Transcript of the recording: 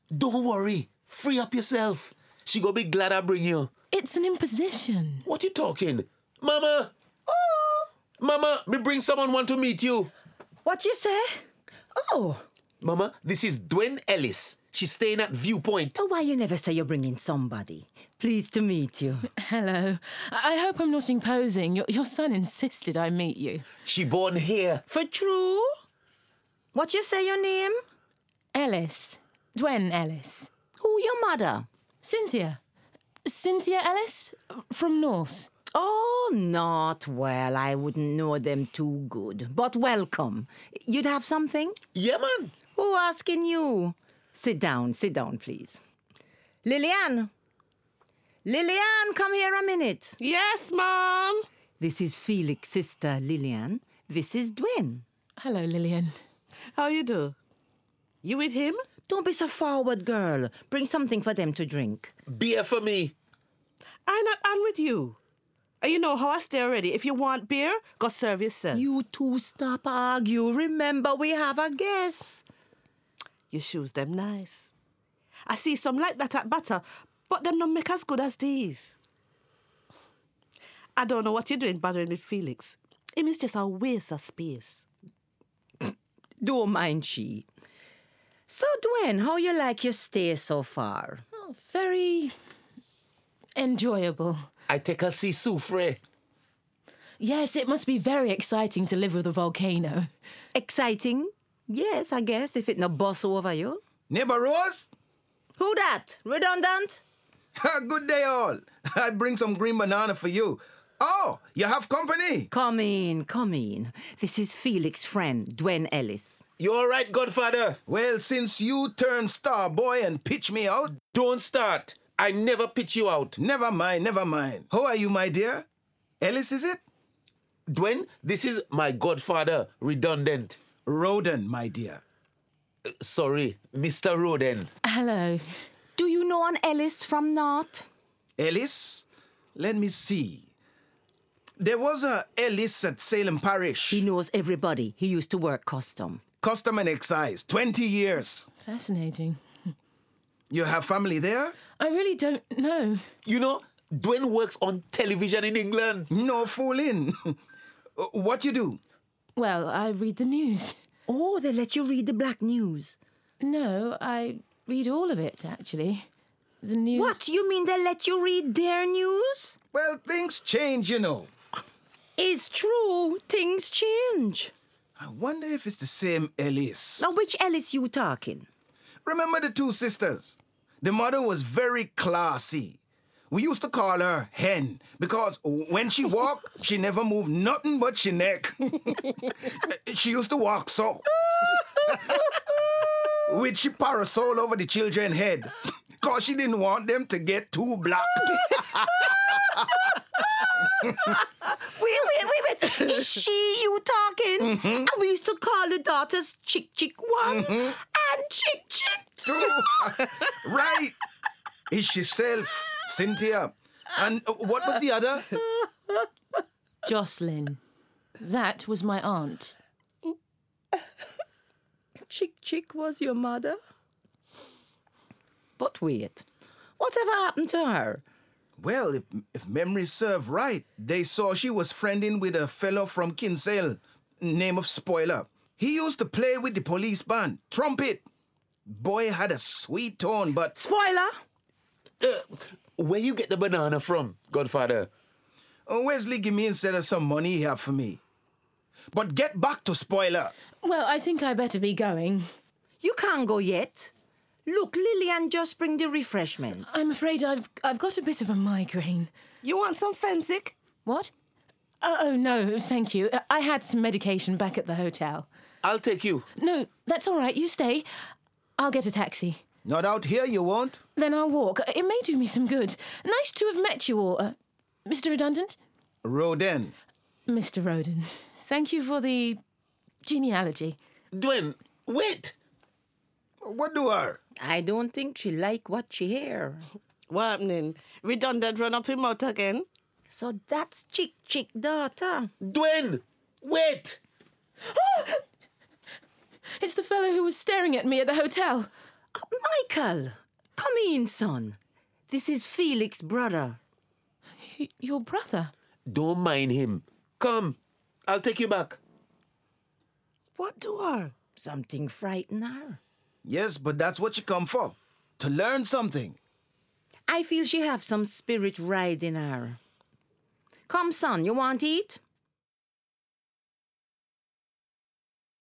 Don't worry. Free up yourself. She gonna be glad I bring you. It's an imposition. What you talking? Mama! Oh! Mama, me bring someone want to meet you. What you say? Oh. Mama, this is Dwayne Ellis. She's staying at Viewpoint. Oh, why you never say you're bringing somebody? Pleased to meet you. Hello. I hope I'm not imposing. Your son insisted I meet you. She born here. For true? What you say your name? Ellis. Dwayne Ellis. Who your mother? Cynthia. Cynthia Ellis? From North. Oh, not well. I wouldn't know them too good. But welcome. You'd have something? Yeah, man. Who asking you? Sit down, please. Lillian, come here a minute. Yes, Mom. This is Felix's sister, Lillian. This is Dwayne. Hello, Lillian. How you do? You with him? Don't be so forward, girl. Bring something for them to drink. Beer for me. I not on with you. And you know how I stay already. If you want beer, go serve yourself. You two stop argue. Remember, we have a guest. Your shoes, them nice. I see some like that at Butter, but them don't make as good as these. I don't know what you're doing bothering with Felix. Him is just a waste of space. Don't mind she. So, Dwayne, how you like your stay so far? Oh, very enjoyable. I take her see Soufre. Yes, it must be very exciting to live with a volcano. Exciting? Yes, I guess, if it no boss over you. Neighbor Rose? Who that? Redundant? Good day, all. I bring some green banana for you. Oh, you have company? Come in. This is Felix's friend, Dwayne Ellis. You all right, Godfather? Well, since you turned star boy and pitch me out... Don't start. I never pitch you out. Never mind. How are you, my dear? Ellis, is it? Dwayne, this is my godfather, Redundant. Roden, my dear. Sorry, Mr. Roden. Hello. Do you know an Ellis from North? Ellis? Let me see. There was a Ellis at Salem Parish. He knows everybody. He used to work custom. Custom and excise, 20 years. Fascinating. You have family there? I really don't know. You know, Dwayne works on television in England. No fooling. What you do? Well, I read the news. Oh, they let you read the black news. No, I read all of it, actually. The news... What? You mean they let you read their news? Well, things change, you know. It's true. Things change. I wonder if it's the same Ellis. Now, which Ellis you talking? Remember the two sisters? The mother was very classy. We used to call her Hen because when she walked, she never moved nothing but she neck. She used to walk so. With she parasol over the children's head because she didn't want them to get too black. Wait. Is she you talking? Mm-hmm. And we used to call the daughters Chick 1 and Chick 2. Right. It's herself, Cynthia. And what was the other? Jocelyn. That was my aunt. Chick was your mother? But wait, whatever happened to her? Well, if memory serve right, they saw she was friending with a fellow from Kinsale, name of Spoiler. He used to play with the police band, trumpet. Boy had a sweet tone, but... Spoiler? Where you get the banana from, Godfather? Wesley give me instead of some money he have for me. But get back to Spoiler. Well, I think I better be going. You can't go yet. Look, Lillian just bring the refreshments. I'm afraid I've got a bit of a migraine. You want some Fensic? What? Oh, no, thank you. I had some medication back at the hotel. I'll take you. No, that's all right. You stay. I'll get a taxi. Not out here, you won't. Then I'll walk. It may do me some good. Nice to have met you all. Mr. Redundant? Roden. Mr. Roden. Thank you for the genealogy. Dwayne, wait. What do her? I don't think she like what she hear. What happening? Redundant run up him out again? So that's Chick daughter. Dwayne, wait. It's the fellow who was staring at me at the hotel. Michael, come in, son. This is Felix's brother. Your brother? Don't mind him. Come, I'll take you back. What do her? Something frighten her. Yes, but that's what you come for. To learn something. I feel she have some spirit riding her. Come, son, you want to eat?